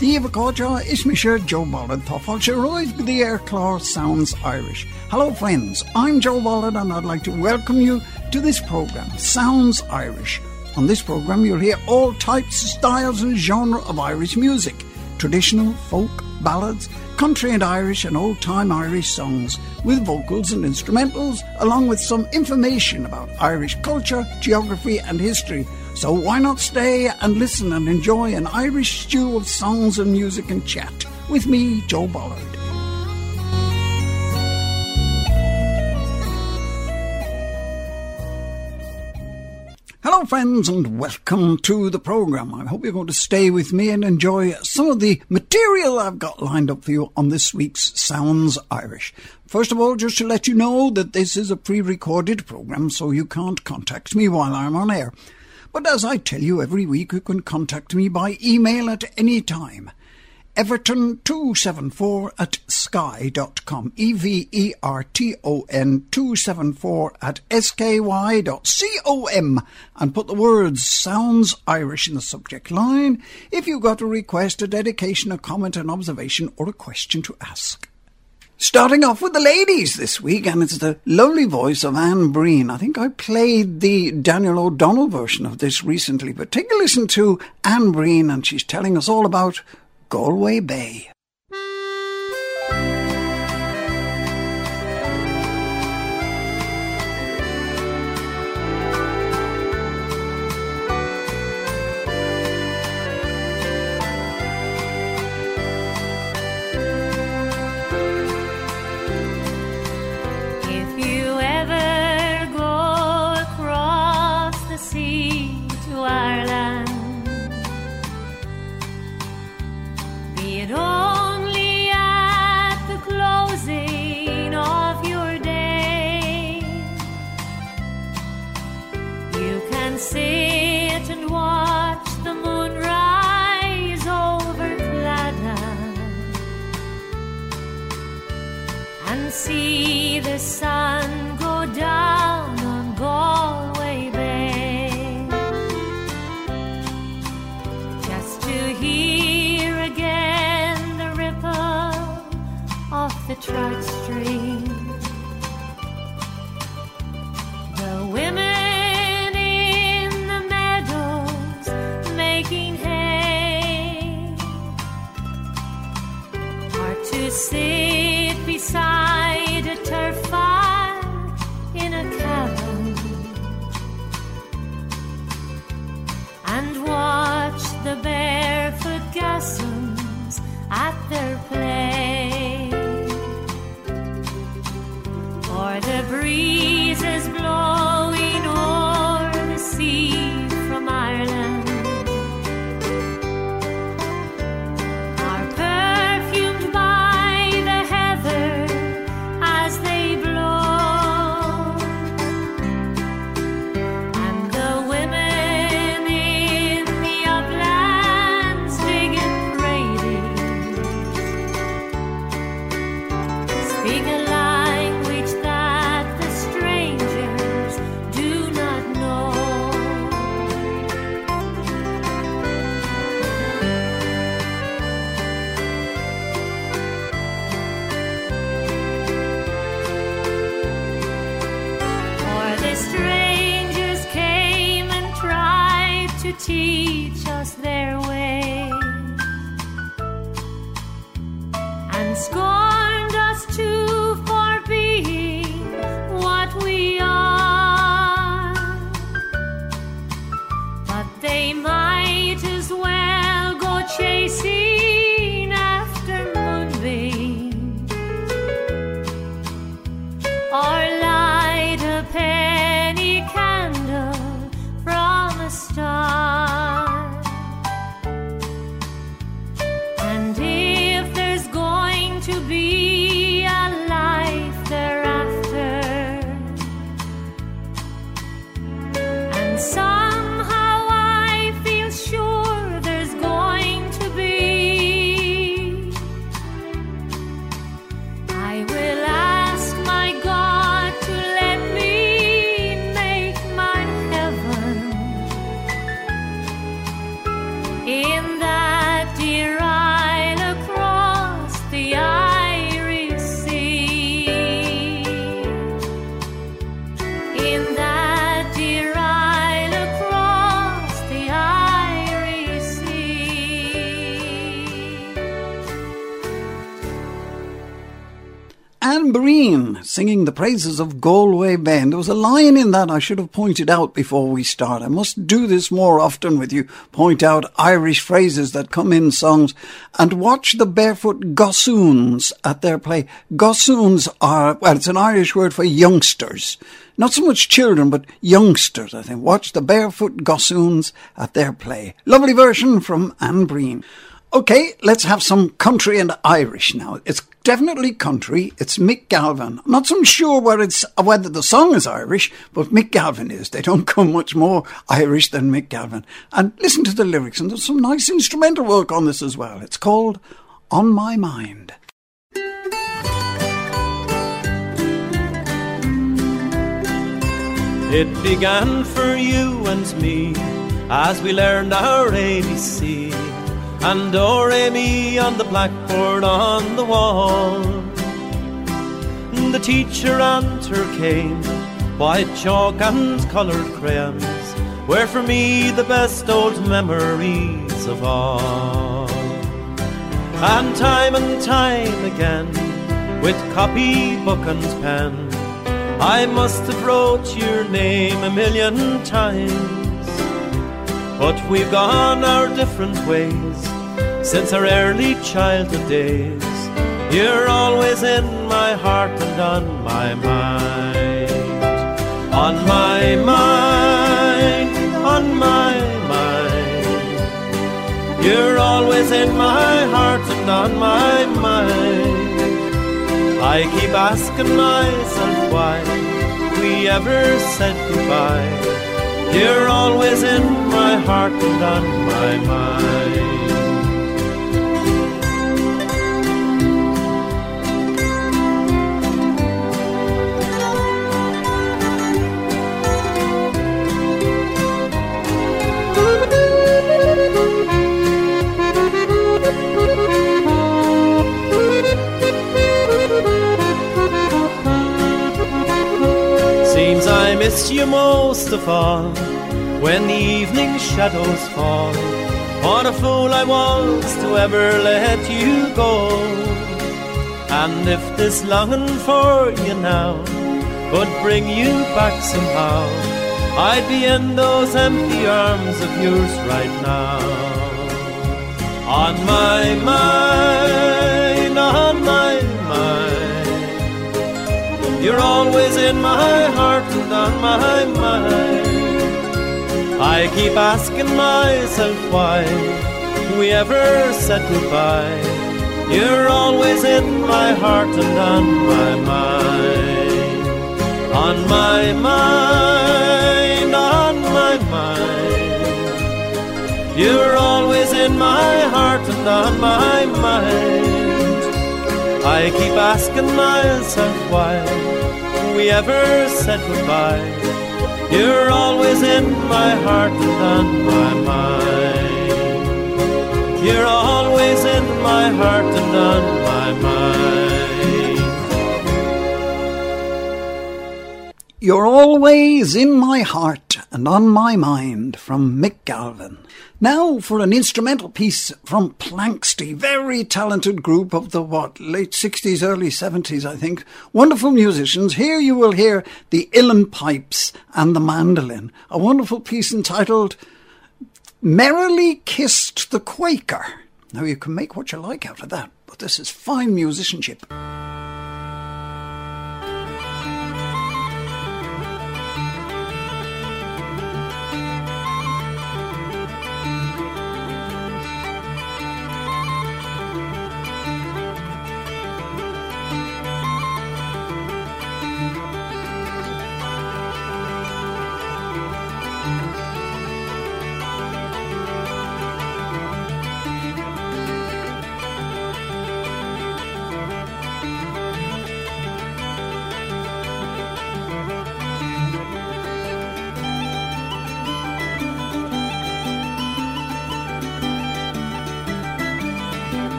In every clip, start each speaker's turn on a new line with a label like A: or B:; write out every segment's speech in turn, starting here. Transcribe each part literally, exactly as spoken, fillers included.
A: Díomh Cóide is me sure Joe Bollard Thoughtful Roy's with the Airclaw Sounds Irish. Hello friends, I'm Joe Bollard and I'd like to welcome you to this programme, Sounds Irish. On this programme you'll hear all types, styles and genre of Irish music. Traditional, folk, ballads, country and Irish and old-time Irish songs with vocals and instrumentals, along with some information about Irish culture, geography and history. So why not stay and listen and enjoy an Irish stew of songs and music and chat with me, Joe Bollard. Hello friends and welcome to the programme. I hope you're going to stay with me and enjoy some of the material I've got lined up for you on this week's Sounds Irish. First of all, just to let you know that this is a pre-recorded programme, so you can't contact me while I'm on air. But as I tell you every week, you can contact me by email at any time. Everton two seven four at sky dot com. E V E R T O N two seven four at S K Y dot com. And put the words Sounds Irish in the subject line if you've got a request, a dedication, a comment, an observation or a question to ask. Starting off with the ladies this week, and it's the lovely voice of Anne Breen. I think I played the Daniel O'Donnell version of this recently, but take a listen to Anne Breen, and she's telling us all about Galway Bay.
B: See the sun go down on Galway Bay, just to hear again the ripple of the trout stream, the women in the meadows making hay, are to sit beside a turf fire in a cabin and watch the barefoot gossames at their play, or the breezes blowing o'er the sea from Ireland teach us their way, and scorned us too for being what we are, but they might as well go chasing after moonbeams or light a penny candle from a star. To be
A: Anne Breen singing the praises of Galway Ben. There was a line in that I should have pointed out before we start. I must do this more often with you, point out Irish phrases that come in songs, and watch the Barefoot Gossoons at their play. Gossoons are, well, it's an Irish word for youngsters. Not so much children, but youngsters, I think. Watch the Barefoot Gossoons at their play. Lovely version from Anne Breen. Okay, let's have some country and Irish now. It's definitely country. It's Mick Galvin. I'm not so sure whether, it's, whether the song is Irish, but Mick Galvin is. They don't come much more Irish than Mick Galvin. And listen to the lyrics, and there's some nice instrumental work on this as well. It's called On My Mind.
C: It began for you and me as we learned our A B C and do re mi on the blackboard on the wall. The teacher and her cane, white chalk and coloured crayons, were for me the best old memories of all. And time and time again, with copy, book and pen, I must have wrote your name a million times. But we've gone our different ways since our early childhood days. You're always in my heart and on my mind. On my mind, on my mind. You're always in my heart and on my mind. I keep asking myself why we ever said goodbye. You're always in my heart and on my mind. Seems I miss you most of all when the evening shadows fall. What a fool I was to ever let you go. And if this longing for you now could bring you back somehow, I'd be in those empty arms of yours right now. On my mind, on my mind, you're always in my heart and on my mind. I keep asking myself why we ever said goodbye. You're always in my heart and on my mind. On my mind, on my mind. You're always in my heart and on my mind. I keep asking myself why we ever said goodbye. You're always in my heart and on my mind. You're always in my heart and on my mind.
A: You're always in my heart and on my mind from Mick Galvin. Now for an instrumental piece from Planxty, very talented group of the, what, late sixties, early seventies, I think. Wonderful musicians. Here you will hear the uilleann pipes and the mandolin. A wonderful piece entitled Merrily Kissed the Quaker. Now you can make what you like out of that, but this is fine musicianship.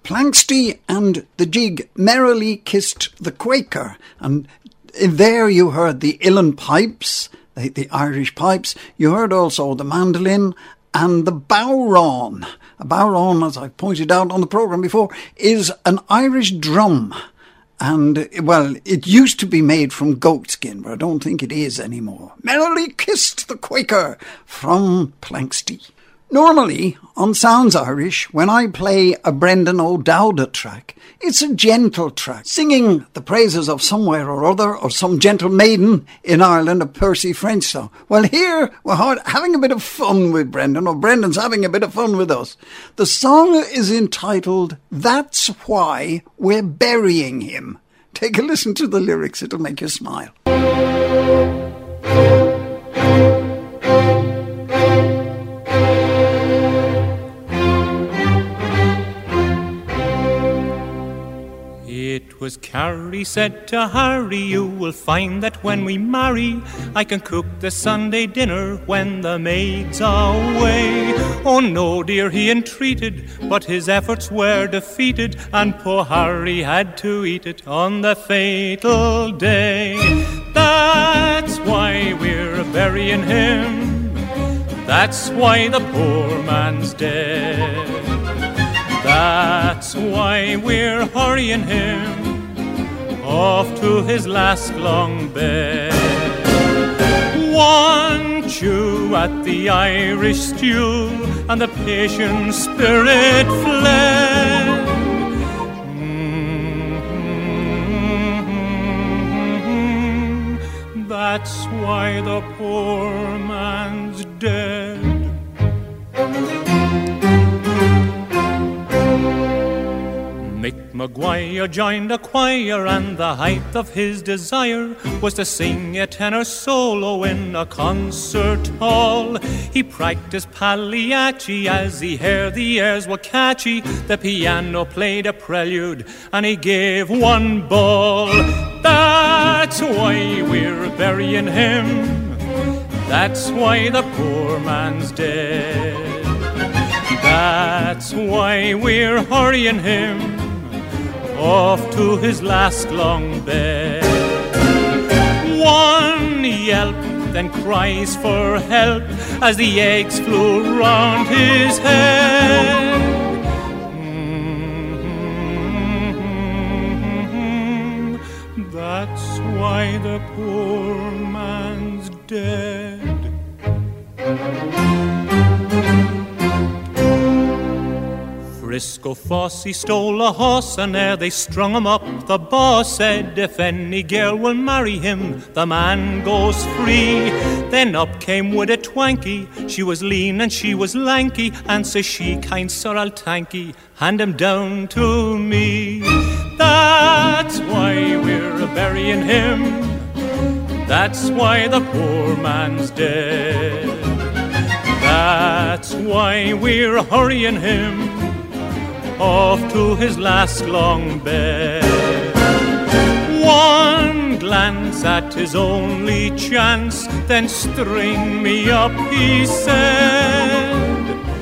A: Planxty and the jig Merrily Kissed the Quaker. And there you heard the uilleann pipes, the, the Irish pipes. You heard also the mandolin and the bodhrán. A bodhrán, as I've pointed out on the programme before, is an Irish drum. And, well, it used to be made from goat skin, but I don't think it is anymore. Merrily Kissed the Quaker from Planxty. Normally, on Sounds Irish, when I play a Brendan O'Dowda track, it's a gentle track, singing the praises of somewhere or other, or some gentle maiden in Ireland, a Percy French song. Well, here we're having a bit of fun with Brendan, or Brendan's having a bit of fun with us. The song is entitled That's Why We're Burying Him. Take a listen to the lyrics, it'll make you smile.
D: It was Carrie said to Harry, you will find that when we marry, I can cook the Sunday dinner when the maid's away. Oh no, dear, he entreated, but his efforts were defeated, and poor Harry had to eat it on the fatal day. That's why we're burying him, that's why the poor man's dead. That's why we're hurrying him off to his last long bed. One chew at the Irish stew and the patient spirit fled. Mm-hmm. That's why the poor man's dead. Mick Maguire joined a choir, and the height of his desire was to sing a tenor solo in a concert hall. He practiced Pagliacci as he heard the airs were catchy. The piano played a prelude and he gave one ball. That's why we're burying him, that's why the poor man's dead. That's why we're hurrying him off to his last long bed. One yelp, then cries for help as the eggs flew round his head. Mm-hmm. That's why the poor man's dead. Frisco Fossey stole a horse, and ere they strung him up, the boss said, if any girl will marry him, the man goes free. Then up came with a twanky, she was lean and she was lanky, and says she, kind sir, I'll thank ye, hand him down to me. That's why we're burying him, that's why the poor man's dead. That's why we're hurrying him off to his last long bed. One glance at his only chance, then string me up, he said.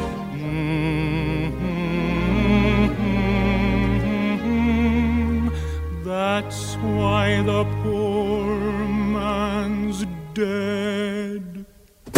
D: Mm-hmm. That's why the poor man's dead.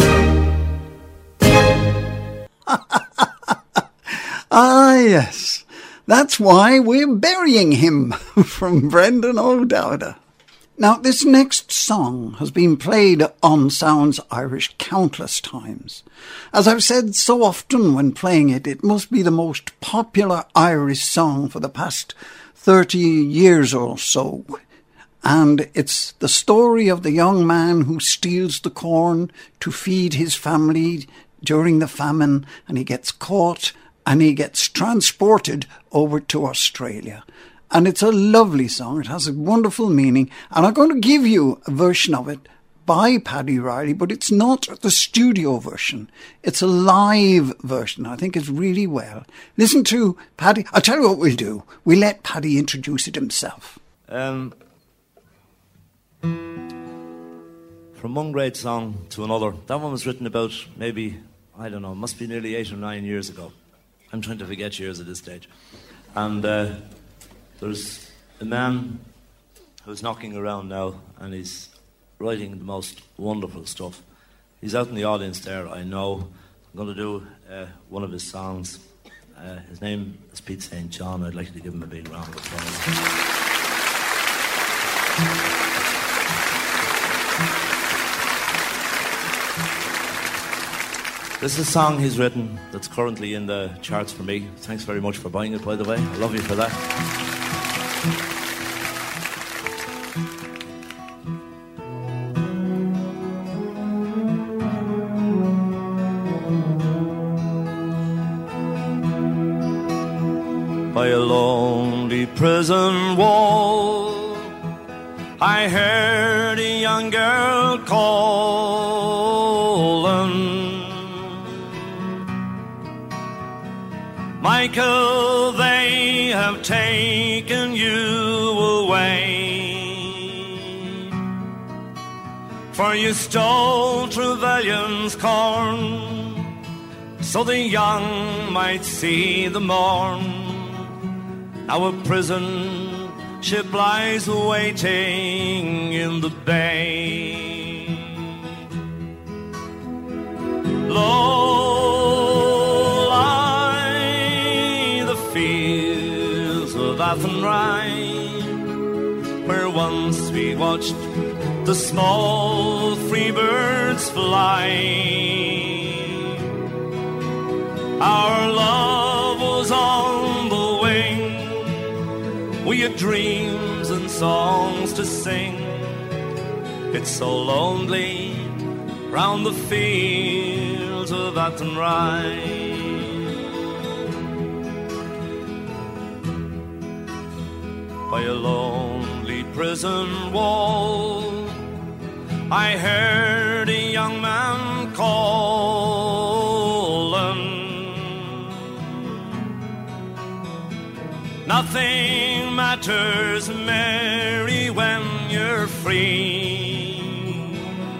A: Ah, yes. That's why we're burying him, from Brendan O'Dowda. Now, this next song has been played on Sounds Irish countless times. As I've said so often when playing it, it must be the most popular Irish song for the past thirty years or so. And it's the story of the young man who steals the corn to feed his family during the famine, and he gets caught and he gets transported over to Australia. And it's a lovely song. It has a wonderful meaning. And I'm going to give you a version of it by Paddy Riley, but it's not the studio version. It's a live version. I think it's really well. Listen to Paddy. I'll tell you what we'll do. We'll let Paddy introduce it himself.
E: Um, from one great song to another. That one was written about maybe, I don't know, must be nearly eight or nine years ago. I'm trying to forget years at this stage. And uh, there's a man who's knocking around now, and he's writing the most wonderful stuff. He's out in the audience there, I know. I'm going to do uh, one of his songs. Uh, his name is Pete Saint John. I'd like you to give him a big round of applause. This is a song he's written that's currently in the charts for me. Thanks very much for buying it, by the way. I love you for that. By a lonely prison wall, I heard a young girl calling, Michael, they have taken you away, for you stole Trevelyan's corn, so the young might see the morn. Now a prison ship lies waiting in the bay. Low lie the fields of Athenry, where once we watched the small free birds fly. Our love was on the wing, we had dreams and songs to sing. It's so lonely round the fields of Athenry. By a lonely prison wall, I heard a young man calling. Nothing matters, Mary, when you're free.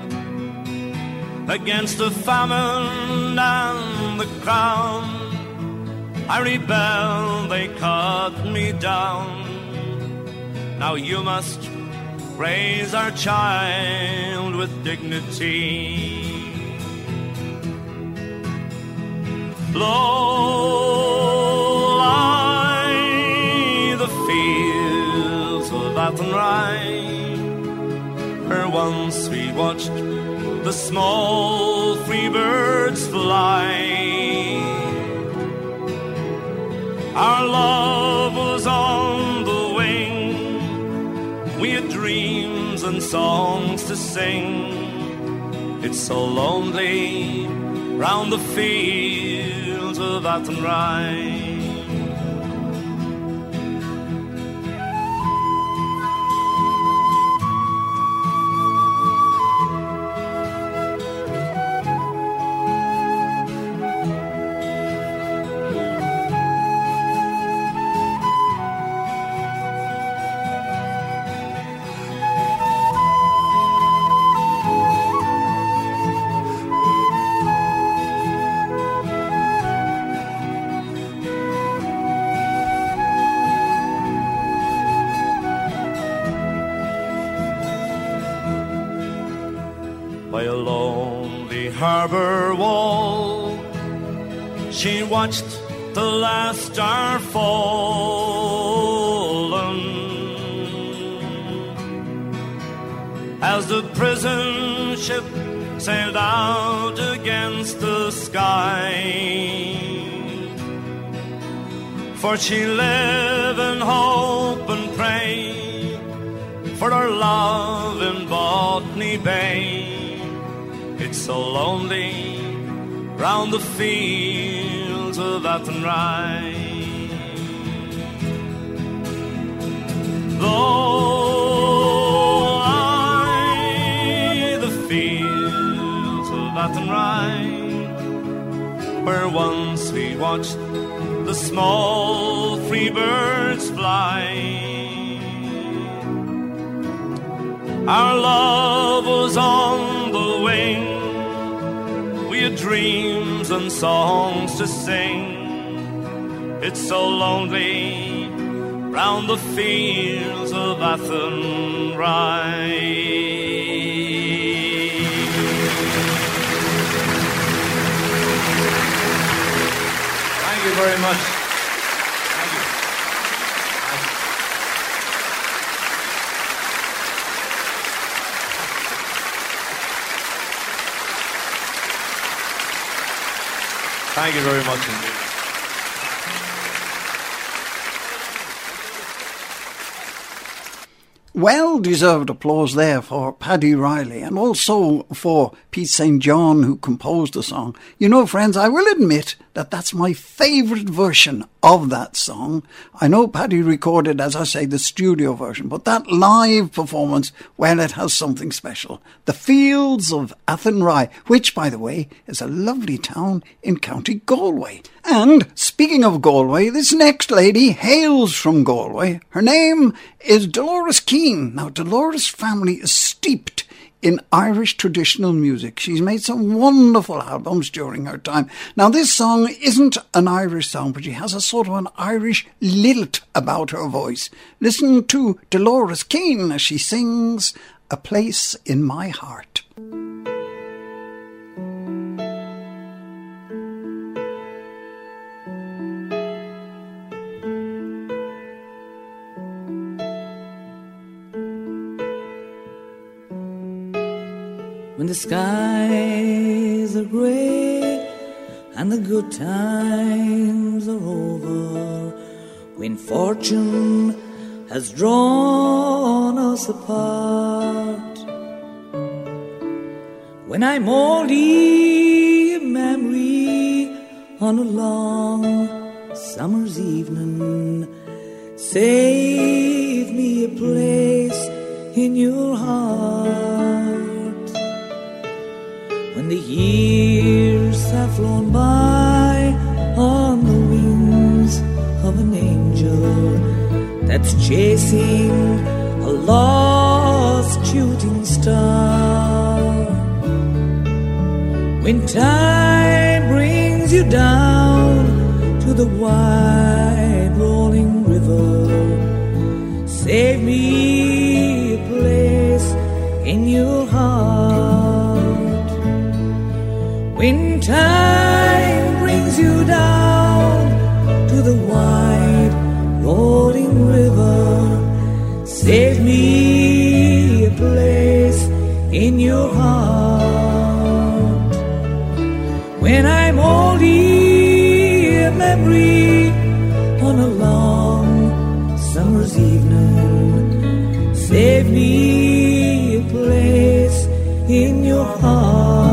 E: Against the famine and the crown, I rebelled, they cut me down. Now you must raise our child with dignity. Low lie the fields of Athenry, where once we watched the small free birds fly. Our love was on the wing, we had dreams and songs to sing. It's so lonely round the fields of Athenry. Harbour wall, she watched the last star fallen as the prison ship sailed out against the sky. For she lived in hope and pray for her love in Botany Bay. It's so lonely round the fields of Athenry. Low lie the fields of Athenry, where once we watched the small free birds fly. Our love was on the wing, we had dreams and songs to sing. It's so lonely
F: round the fields of Athenry.
E: Thank you very much. Thank you. Thank you very much indeed.
A: Well-deserved applause there for Paddy Riley and also for Pete Saint John, who composed the song. You know, friends, I will admit that that's my favourite version of that song. I know Paddy recorded, as I say, the studio version, but that live performance, well, it has something special. The Fields of Athenry, which, by the way, is a lovely town in County Galway. And speaking of Galway, this next lady hails from Galway. Her name is Dolores Keane. Now, Dolores' family is steeped in Irish traditional music. She's made some wonderful albums during her time. Now, this song isn't an Irish song, but she has a sort of an Irish lilt about her voice. Listen to Dolores Keane as she sings A Place in My Heart.
G: When the skies are grey and the good times are over, when fortune has drawn us apart, when I'm only a memory on a long summer's evening, save me a place in your heart. When the years have flown by on the wings of an angel that's chasing a lost shooting star, when time brings you down to the wide rolling river, save me a place in your heart. When time brings you down to the wide rolling river, save me a place in your heart. When I'm only a memory on a long summer's evening, save me a place in your heart.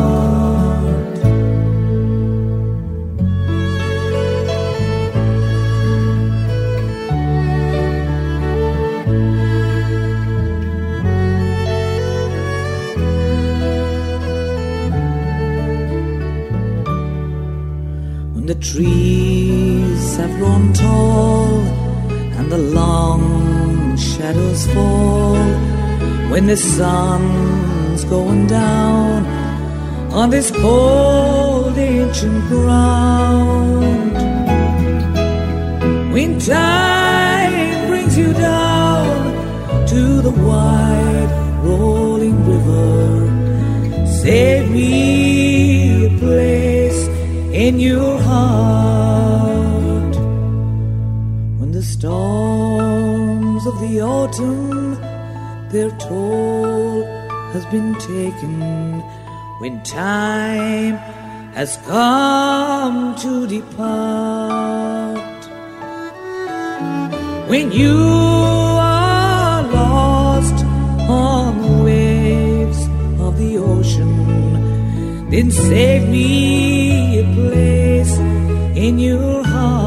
G: The trees have grown tall and the long shadows fall, when the sun's going down on this cold ancient ground, when time brings you down to the wide rolling river, save me a place in your heart. When the storms of the autumn, their toll has been taken, when time has come to depart, when you are lost on the waves of the ocean, then save me a place in your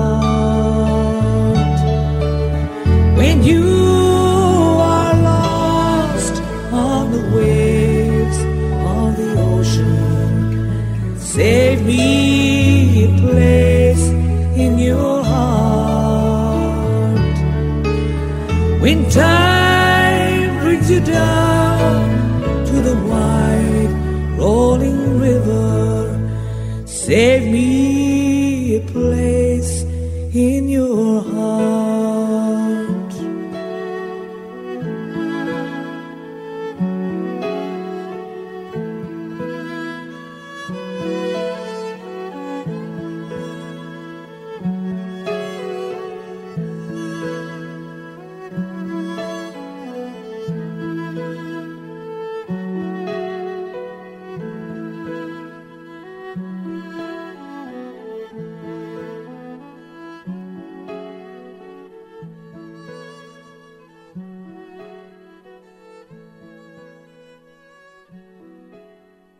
G: heart. When you are lost on the waves of the ocean, save me a place in your heart. When time brings you down to the wide rolling river, save me a place in your heart.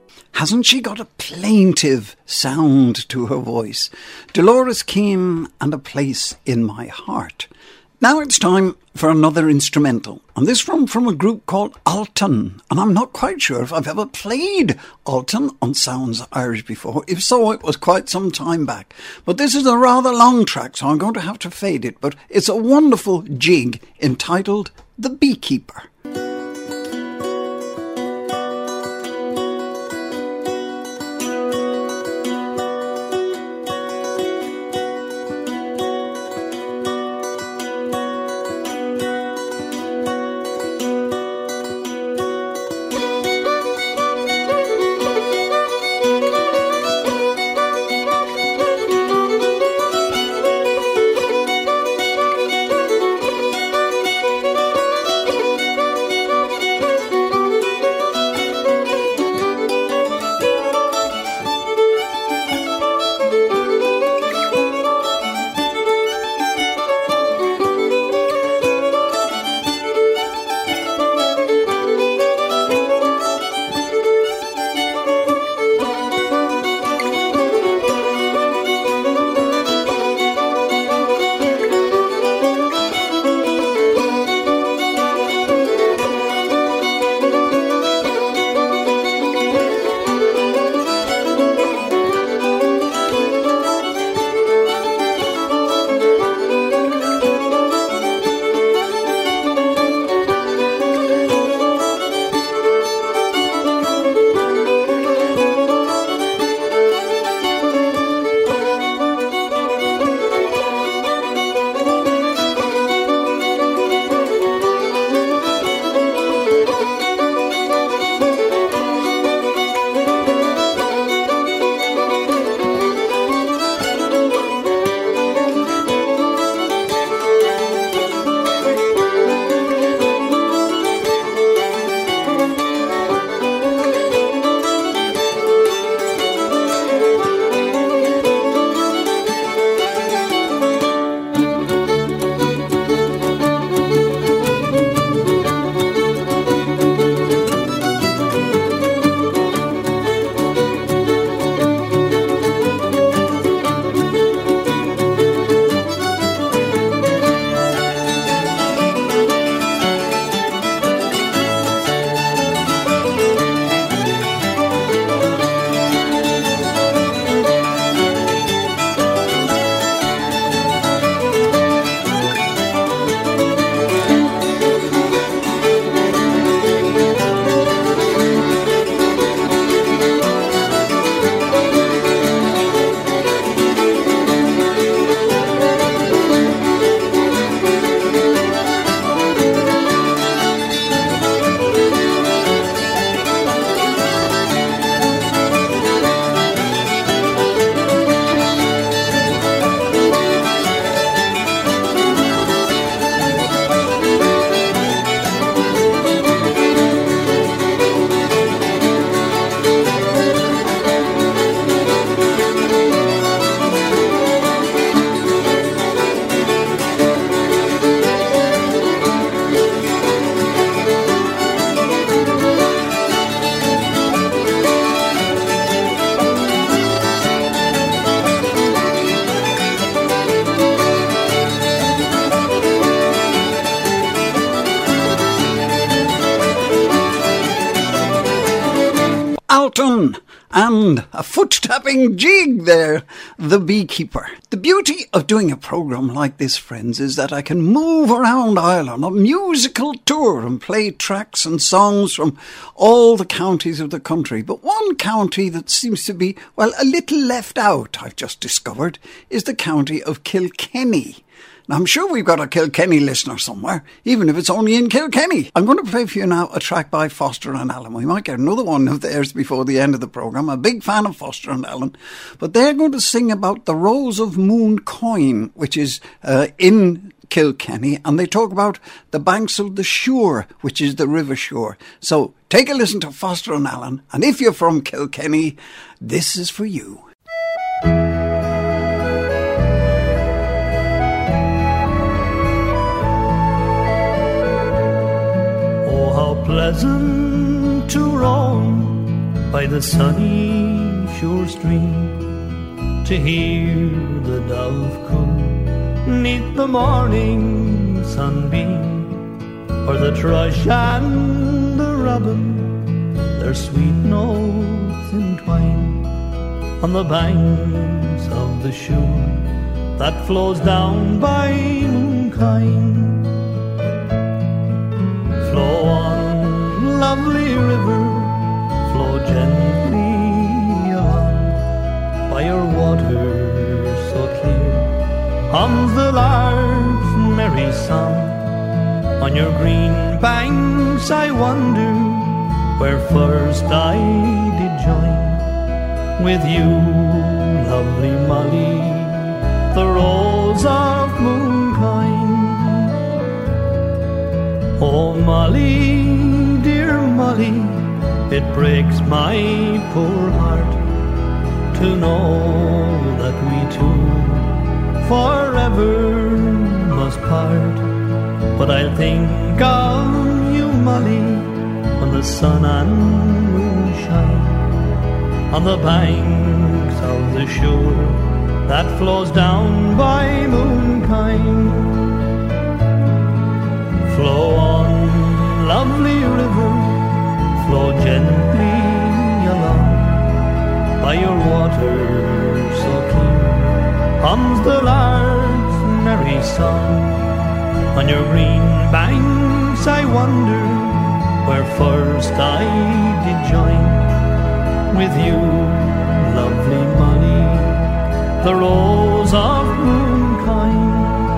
A: Hasn't she got a plaintive sound to her voice? Dolores Keane and A Place in My Heart. Now it's time for another instrumental, and this from, from a group called Alton, and I'm not quite sure if I've ever played Alton on Sounds Irish before. If so, it was quite some time back. But this is a rather long track, so I'm going to have to fade it, but it's a wonderful jig entitled The Beekeeper. Alton and a foot-tapping jig there, The Beekeeper. The beauty of doing a programme like this, friends, is that I can move around Ireland on a musical tour and play tracks and songs from all the counties of the country. But one county that seems to be, well, a little left out, I've just discovered, is the county of Kilkenny. Now, I'm sure we've got a Kilkenny listener somewhere, even if it's only in Kilkenny. I'm going to play for you now a track by Foster and Allen. We might get another one of theirs before the end of the programme. I'm a big fan of Foster and Allen. But they're going to sing about the Rose of Mooncoin, which is uh, in Kilkenny. And they talk about the banks of the Suir, which is the River Suir. So take a listen to Foster and Allen. And if you're from Kilkenny, this is for you.
F: How pleasant to roam
C: by the sunny shore stream, to hear the dove coo 'neath the morning sunbeam, or the thrush and the robin their sweet notes entwine on the banks of the shore that flows down by Moonkind. Flow on, lovely river, flow gently along, by your water so clear hums the lark's merry song. On your green banks I wonder where first I did join with you, lovely Molly, the rose of Moonkind. Oh Molly, dear Molly, it breaks my poor heart to know that we two forever must part. But I'll think of you, Molly, when the sun and moon shine on the banks of the shore that flows down by Moonkind. Flow on, lovely river, flow gently along, by your water so clear hums the lark's merry song. On your green banks I wonder where first I did join with you, lovely Molly, the rose of Moonkind.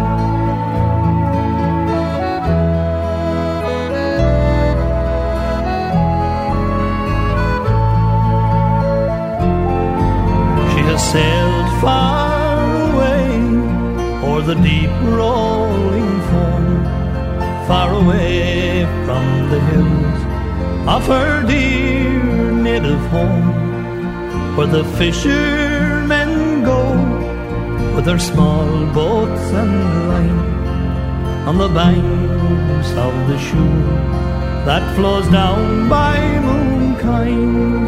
C: She has sailed far away o'er the deep rolling foam, far away from the hills of her dear native home, where the fishermen go with their small boats and line on the banks of the shore that flows down by Moonkind.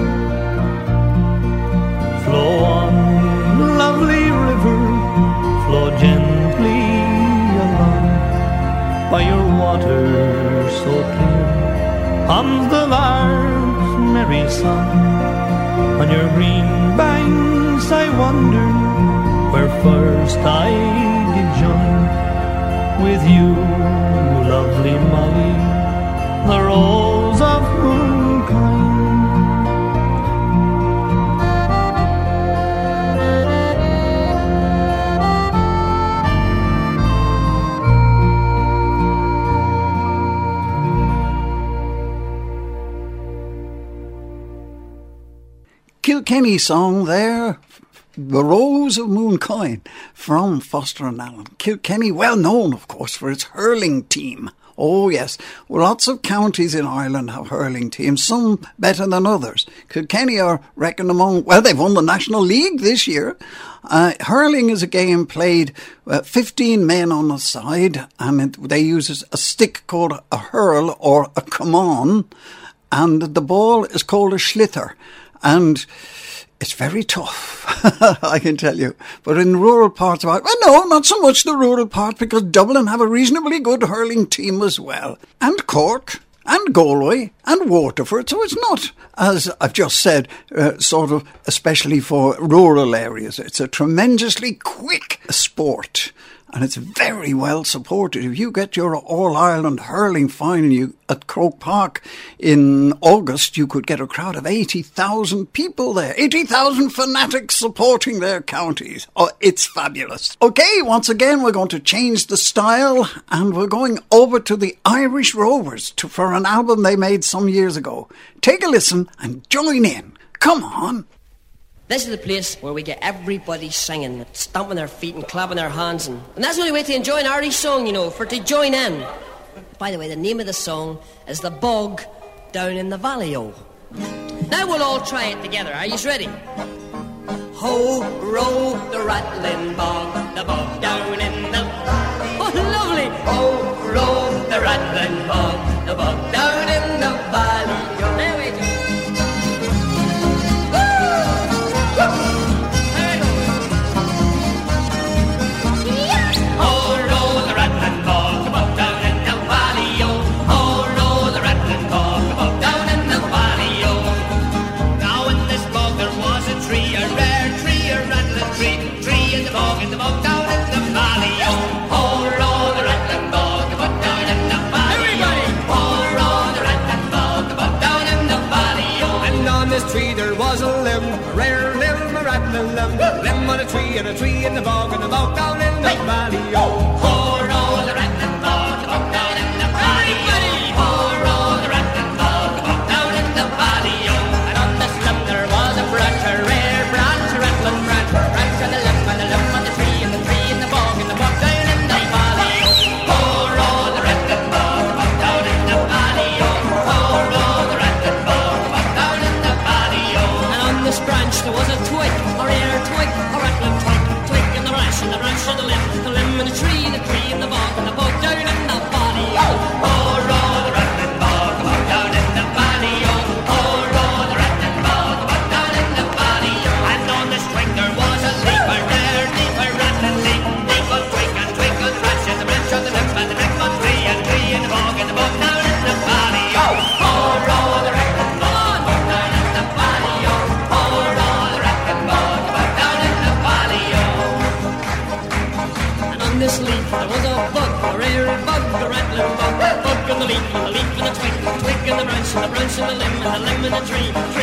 C: Flow on, lovely river, flow gently along, by your water so clear hums the lark's merry song. On your green banks I wonder where first I did join with you, lovely Molly, the rose of Moonkind.
A: Kilkenny song there, The Rose of Moonkind, from Foster and Allen. Kilkenny, well known, of course, for its hurling team. Oh, yes. Well, lots of counties in Ireland have hurling teams, some better than others. Kilkenny are reckoned among, well, they've won the National League this year. Uh, hurling is a game played uh, fifteen men on a side, and it, they use a stick called a hurl or a come on, and the ball is called a sliotar. And it's very tough, I can tell you. But in rural parts of Ireland, well, no, not so much the rural part, because Dublin have a reasonably good hurling team as well. And Cork, and Galway, and Waterford. So it's not, as I've just said, uh, sort of especially for rural areas. It's a tremendously quick sport. And it's very well supported. If you get your All-Ireland hurling final you, at Croke Park in August, you could get a crowd of eighty thousand people there. eighty thousand fanatics supporting their counties. Oh, it's fabulous. Okay, once again, we're going to change the style, and we're going over to the Irish Rovers to, for an album they made some years ago. Take a listen and join in. Come on.
H: This is the place where we get everybody singing, stomping their feet and clapping their hands. And, and that's the only way to enjoy an Irish song, you know, for to join in. By the way, the name of the song is The Bog Down in the Valley O. Now we'll all try it together. Are you ready? Ho, row, the rattling bog, the bog down in the valley. Oh, lovely! Ho, row, the rattling bog, the bog down in the valley. There we go.
I: this tree there was a limb, a rare limb, a rattling limb, a limb on a tree and a tree in the bog and a bog down in the valley. Oh, poor old the rattling bog, the bog down in the valley. Oh, poor old the rattling bog, the bog down in the valley. Oh, and on this limb there was a branch, a rare branch, a rattling branch, a branch on the limb and a limb on the tree and the tree in the bog and the bog down in the valley. Oh, poor old the rattling bog, the bog down in the valley. Oh, poor old the rattling bog, the bog down in the valley. Oh, and on this branch there was a twig, a rare twig, a rattling twig, twig in the branch and the branch on the limb, the limb in the tree, the tree in the bog and the bog down in the valley. Oh, poor old the rattling bog, the bog down in the valley. Oh, poor old the rattling bog, the bog down in the valley. And on this twig there was a leaf, a rare leaf, a rattling leaf, leaf on twig and twig on branch and the branch on the limb and the limb on tree and tree in the bog and the bog down in the valley. Oh, poor old the rattling bog, the bog down in the valley. Oh, poor old the rattling bog, the bog down in the valley. Oh, and on this leaf there was a bug, a rare bug, a rattling bug, a bug on the leaf, and the leaf in the twig, the twig in the branch, and the branch in the limb, and the limb in the tree, tree